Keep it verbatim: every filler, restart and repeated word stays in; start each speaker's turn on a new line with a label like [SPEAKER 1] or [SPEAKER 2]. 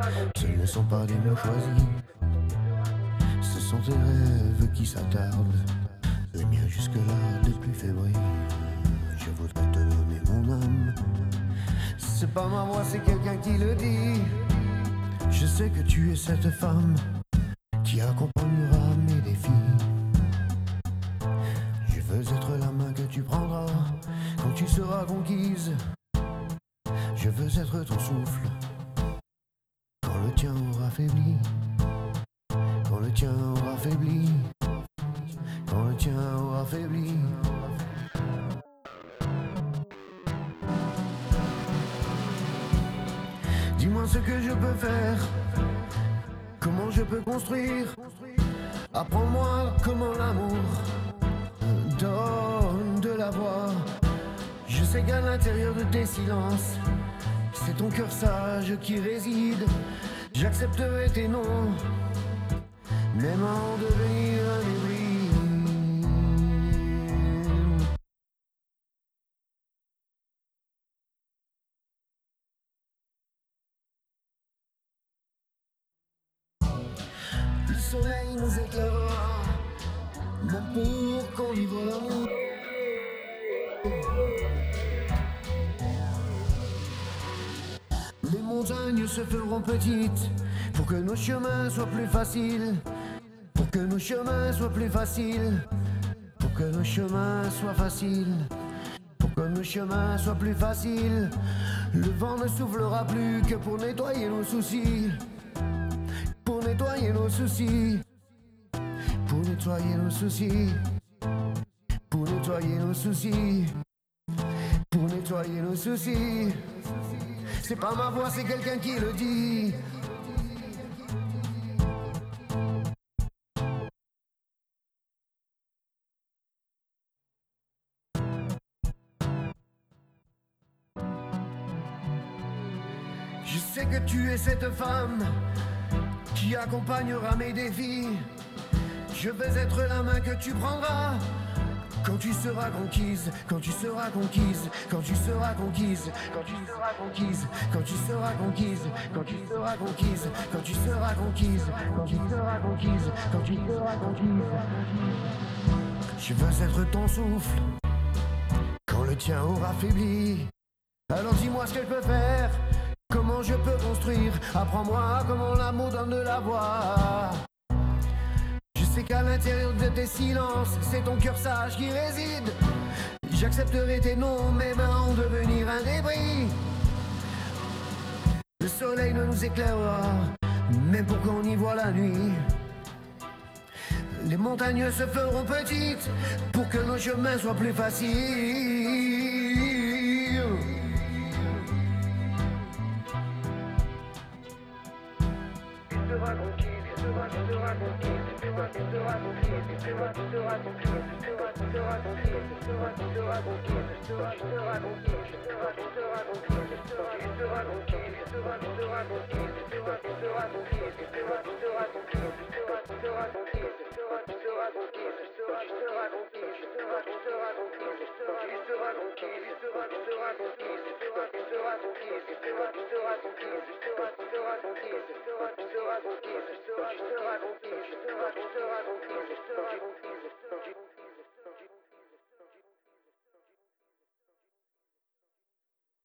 [SPEAKER 1] Ce ne sont pas des mots choisis, ce sont tes rêves qui s'attardent. Les miens jusque-là depuis février. Je voudrais te donner mon âme. C'est pas ma voix, c'est quelqu'un qui le dit. Je sais que tu es cette femme qui accompagnera mes défis. Je veux être la main que tu prendras quand tu seras conquise. Je veux être ton souffle quand le tien aura faibli. Quand le tien aura faibli. Quand le tien aura faibli. Dis-moi ce que je peux faire, comment je peux construire. Apprends-moi comment l'amour donne de la voix. Je sais qu'à l'intérieur de tes silences, c'est ton cœur sage qui réside. J'accepterai tes noms, même en devenir un débris. Le soleil nous éclairera, même pour qu'on vive l'amour. Les montagnes se feront petites pour que nos chemins soient plus faciles. Pour que nos chemins soient plus faciles. Pour que nos chemins soient faciles. Pour que nos chemins soient plus faciles. Le vent ne soufflera plus que pour nettoyer nos soucis. Pour nettoyer nos soucis. Pour nettoyer nos soucis. Pour nettoyer nos soucis. Pour nettoyer nos soucis. C'est pas ma voix, c'est quelqu'un qui le dit. Je sais que tu es cette femme qui accompagnera mes défis. Je vais être la main que tu prendras quand tu seras conquise, quand tu seras conquise, quand tu seras conquise, quand tu seras conquise, quand tu seras conquise, quand tu seras conquise, quand tu seras conquise, quand tu seras conquise, quand tu seras conquise. Je veux être ton souffle quand le tien aura faibli. Alors dis-moi ce qu'elle peut faire, comment je peux construire. Apprends-moi comment l'amour donne de la voix. Je sais qu'à l'intérieur de tes silences, c'est ton cœur sage qui réside. J'accepterai tes noms, mes mains en devenir un débris. Le soleil ne nous éclairera, même pour qu'on y voit la nuit. Les montagnes se feront petites pour que nos chemins soient plus faciles. Tu seras conquise, tu seras conquise, tu seras conquise, tu seras conquise.